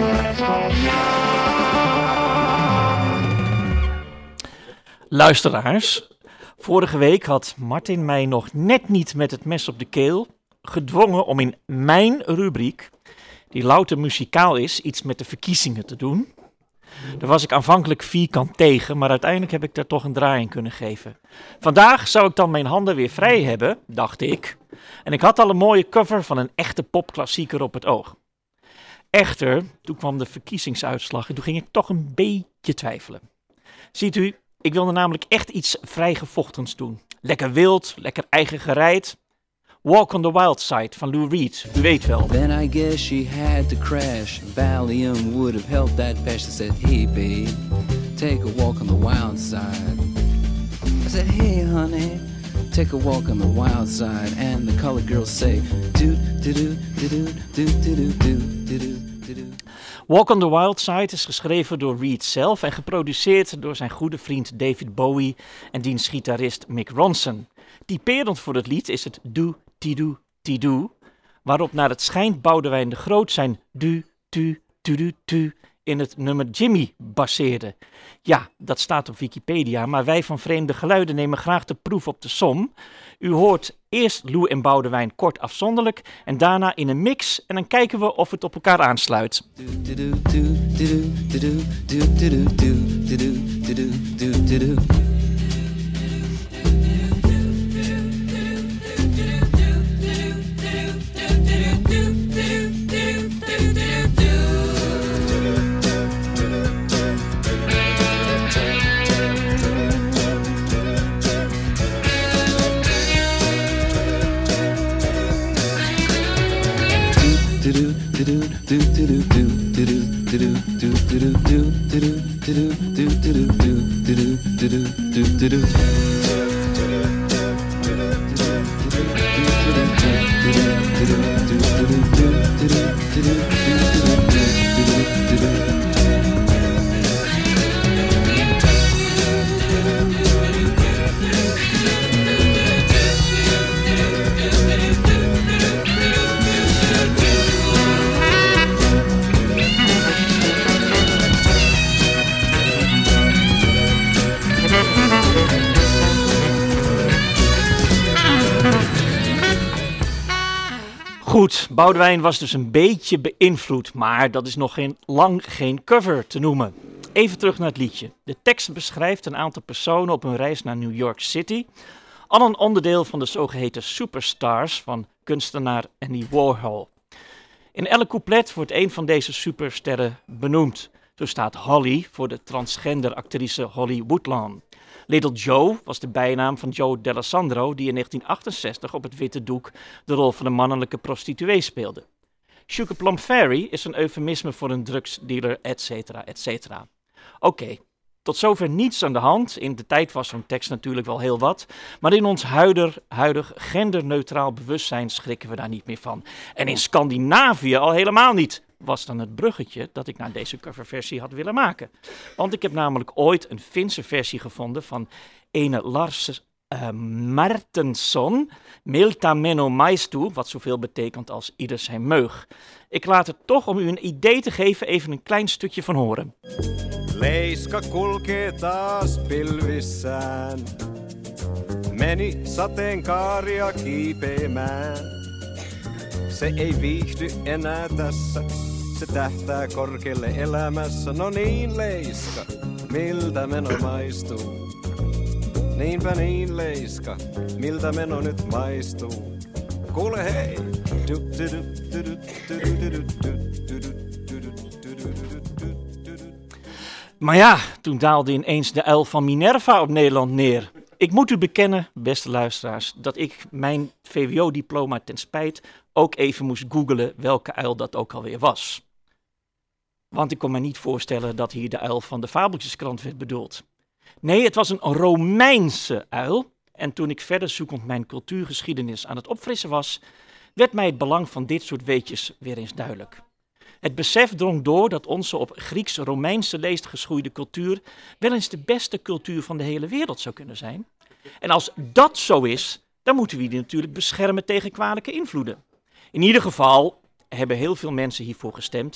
Luisteraars, vorige week had Martin mij nog net niet met het mes op de keel gedwongen om in mijn rubriek, die louter muzikaal is, iets met de verkiezingen te doen. Daar was ik aanvankelijk vierkant tegen, maar uiteindelijk heb ik daar toch een draai in kunnen geven. Vandaag zou ik dan mijn handen weer vrij hebben, dacht ik. En ik had al een mooie cover van een echte popklassieker op het oog. Echter, toen kwam de verkiezingsuitslag en toen ging ik toch een beetje twijfelen. Ziet u, ik wilde namelijk echt iets vrijgevochtens doen. Lekker wild, lekker eigen gereid. Walk on the Wild Side van Lou Reed, u weet wel. Then I guess she had to crash. Valium would have helped that patch. I said, hey babe, take a walk on the wild side. I said, hey honey, take a walk on the wild side. And the colored girls say, do do do do do do do do do do do. Walk on the Wild Side is geschreven door Reed zelf en geproduceerd door zijn goede vriend David Bowie en diens gitarist Mick Ronson. Typerend voor het lied is het do ti do ti do, waarop naar het schijnt Boudewijn de Groot zijn du tu tu du tu in het nummer Jimmy baseerde. Ja, dat staat op Wikipedia, maar wij van Vreemde Geluiden nemen graag de proef op de som. U hoort eerst Lou en Boudewijn kort afzonderlijk en daarna in een mix en dan kijken we of het op elkaar aansluit. Goed, Boudewijn was dus een beetje beïnvloed, maar dat is nog lang geen cover te noemen. Even terug naar het liedje. De tekst beschrijft een aantal personen op hun reis naar New York City. Al een onderdeel van de zogeheten superstars van kunstenaar Andy Warhol. In elk couplet wordt een van deze supersterren benoemd. Zo staat Holly voor de transgender actrice Holly Woodlawn. Little Joe was de bijnaam van Joe Dallesandro die in 1968 op het witte doek de rol van een mannelijke prostituee speelde. Sugar Plum Fairy is een eufemisme voor een drugsdealer, etc. etc. Oké, tot zover niets aan de hand. In de tijd was zo'n tekst natuurlijk wel heel wat. Maar in ons huidig genderneutraal bewustzijn schrikken we daar niet meer van. En in Scandinavië al helemaal niet. Was dan het bruggetje dat ik naar deze coverversie had willen maken. Want ik heb namelijk ooit een Finse versie gevonden van ene Lars Martensson, Milta Menno Maistu, wat zoveel betekent als ieder zijn meug. Ik laat het toch, om u een idee te geven, even een klein stukje van horen. Leiska kulkee taas pilvissään, meni sateenkaaria kiipeämään. Se ei viihdy enää tässä, se tähtää korkealle elämässä. No niin Leiska, miltä meno maistuu? Niinpä niin Leiska, miltä meno nyt maistuu? Kuule hei! Maar ja, toen daalde ineens de uil van Minerva op Nederland neer. Ik moet u bekennen, beste luisteraars, dat ik mijn VWO-diploma ten spijt ook even moest googlen welke uil dat ook alweer was. Want ik kon me niet voorstellen dat hier de uil van de Fabeltjeskrant werd bedoeld. Nee, het was een Romeinse uil. En toen ik verder zoekend mijn cultuurgeschiedenis aan het opfrissen was, werd mij het belang van dit soort weetjes weer eens duidelijk. Het besef drong door dat onze op Grieks-Romeinse leest geschoeide cultuur wel eens de beste cultuur van de hele wereld zou kunnen zijn. En als dat zo is, dan moeten we die natuurlijk beschermen tegen kwalijke invloeden. In ieder geval hebben heel veel mensen hiervoor gestemd,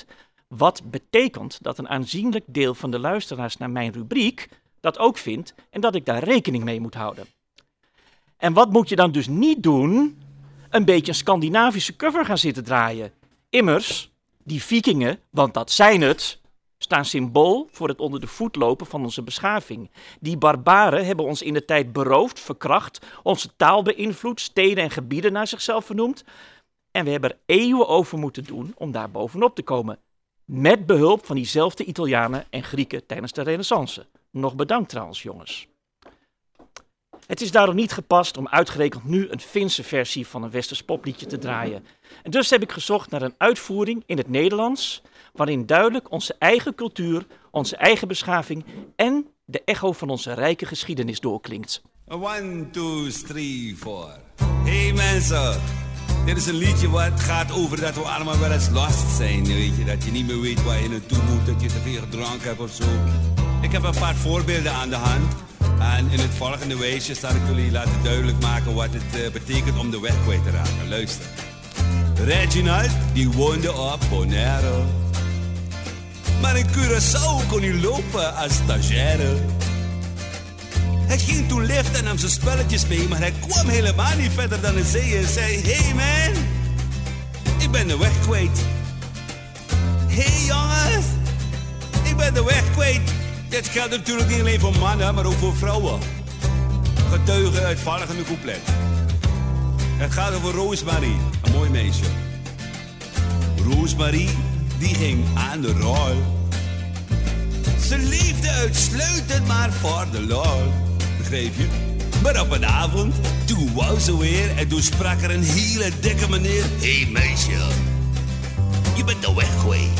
Wat betekent dat een aanzienlijk deel van de luisteraars naar mijn rubriek dat ook vindt en dat ik daar rekening mee moet houden. En wat moet je dan dus niet doen? Een beetje een Scandinavische cover gaan zitten draaien. Immers, die vikingen, want dat zijn het, staan symbool voor het onder de voet lopen van onze beschaving. Die barbaren hebben ons in de tijd beroofd, verkracht, onze taal beïnvloed, steden en gebieden naar zichzelf vernoemd. En we hebben er eeuwen over moeten doen om daar bovenop te komen. Met behulp van diezelfde Italianen en Grieken tijdens de Renaissance. Nog bedankt trouwens, jongens. Het is daarom niet gepast om uitgerekend nu een Finse versie van een westers popliedje te draaien. En dus heb ik gezocht naar een uitvoering in het Nederlands, waarin duidelijk onze eigen cultuur, onze eigen beschaving en de echo van onze rijke geschiedenis doorklinkt. 1, 2, 3, 4. Hey mensen, dit is een liedje wat gaat over dat we allemaal wel eens lost zijn, weet je. Dat je niet meer weet waar je naartoe moet, dat je te veel gedronken hebt of zo. Ik heb een paar voorbeelden aan de hand. En in het volgende weesje zal ik jullie laten duidelijk maken wat het betekent om de weg kwijt te raken. Luister. Reginald, die woonde op Bonaire. Maar in Curaçao kon hij lopen als stagiaire. Hij ging toen liften en nam zijn spelletjes mee, maar hij kwam helemaal niet verder dan een zee en zei: hey man, ik ben de weg kwijt. Hey jongens, ik ben de weg kwijt. Dit geldt natuurlijk niet alleen voor mannen, maar ook voor vrouwen. Getuigen uit het volgende couplet. Het gaat over Roosmarie, een mooi meisje. Roosmarie, die ging aan de rol. Ze leefde uitsluitend maar voor de lol. Begreep je? Maar op een avond, toen wou ze weer en toen sprak er een hele dikke meneer. Hey meisje, je bent de weg kwijt.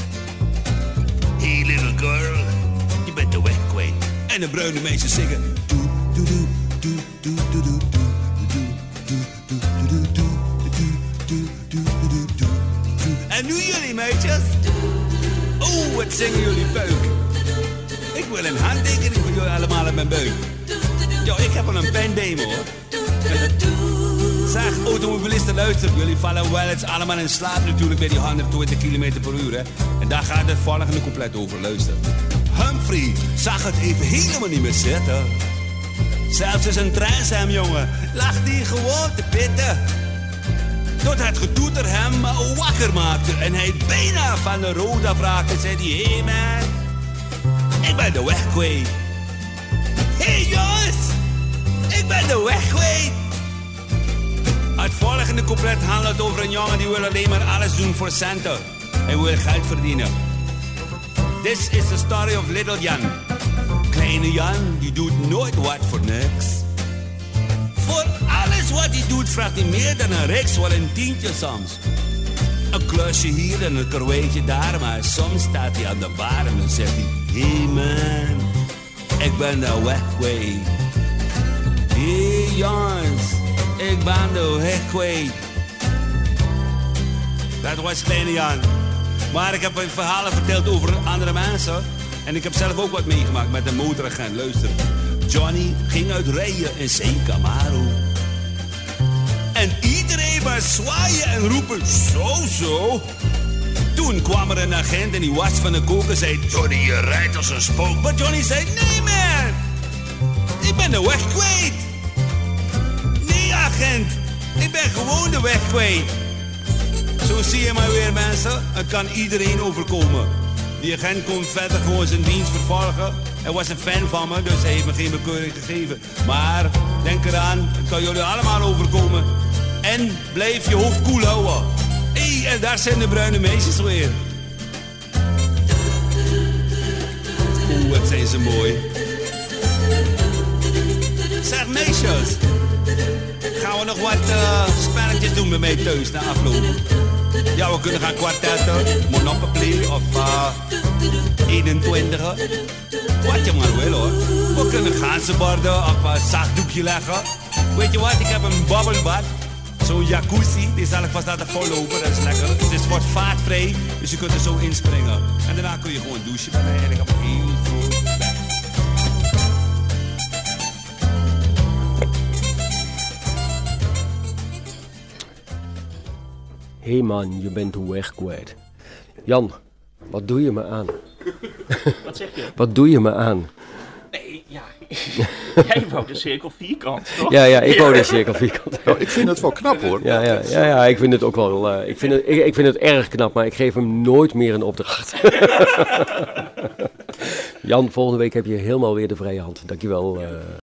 Hey little girl, je bent de weg kwijt. En de bruine meisjes zingen. En nu jullie meisjes. Oh, wat zingen jullie buik. Ik wil een handtekening voor jullie allemaal in mijn buik. Yo, ik heb al een pen bij me hoor. Zeg, automobilisten, luister. Jullie vallen wel eens allemaal in slaap natuurlijk bij die 120 km per uur. Hè? En daar gaat het volgende couplet over, luister. Humphrey zag het even helemaal niet meer zitten. Zelfs in zijn treinsham, jongen, lag hij gewoon te pitten. Tot het getoeter hem wakker maakte en hij bijna van de rood afraakte. Zei hij: hey man, ik ben de weg kwijt. Hey jongens, ik ben de weg kwijt. Het volgende couplet handelt over een jongen die wil alleen maar alles doen voor centen. Hij wil geld verdienen. This is the story of little Jan. Kleine Jan, die doet nooit wat voor niks. Voor alles wat hij doet vraagt hij meer dan een riks, wel een tientje soms. Een klusje hier en een karweitje daar, maar soms staat hij aan de bar en dan zegt hij: hey man, ik ben de weg kwijt. Hey jongens, ik ben de weg kwijt. Dat was Kleine Jan. Maar ik heb verhalen verteld over andere mensen. En ik heb zelf ook wat meegemaakt met een motoragent. Luister. Johnny ging uit rijden in zijn Camaro. En iedereen was zwaaien en roepen: zo. Toen kwam er een agent en die was van de kook en zei: Johnny, je rijdt als een spook. Maar Johnny zei: nee man, ik ben de weg kwijt. Nee agent, ik ben gewoon de weg kwijt. Zo zie je maar weer mensen, het kan iedereen overkomen. Die agent kon verder gewoon zijn dienst vervolgen. Hij was een fan van me, dus hij heeft me geen bekeuring gegeven. Maar denk eraan, het kan jullie allemaal overkomen. En blijf je hoofd koel houden. Hé, en daar zijn de bruine meisjes weer. Oeh, wat zijn ze mooi. Zeg meisjes, gaan we nog wat spelletjes doen bij mij thuis na afloop? Ja, we kunnen gaan kwartetten, Monopoly of 21. Wat je maar wil hoor. We kunnen ganzenborden of een zachtdoekje leggen. Weet je wat, ik heb een bubbelbad. Zo'n jacuzzi, die zal ik vast laten vollopen, dat is lekker. Het is wordt vaatvrij, dus je kunt er zo inspringen. En daarna kun je gewoon douchen bij mij en ik heb een heel groot bed. Hé man, je bent de weg kwijt. Jan, Wat doe je me aan? Wat zeg je? Wat doe je me aan? Nee, ja. Jij wou de cirkel vierkant, toch? Ja, ik wou de cirkel vierkant. Nou, ik vind het wel knap hoor. Ja, ik vind het ook wel... ik vind het erg knap, maar ik geef hem nooit meer een opdracht. Jan, volgende week heb je helemaal weer de vrije hand. Dankjewel.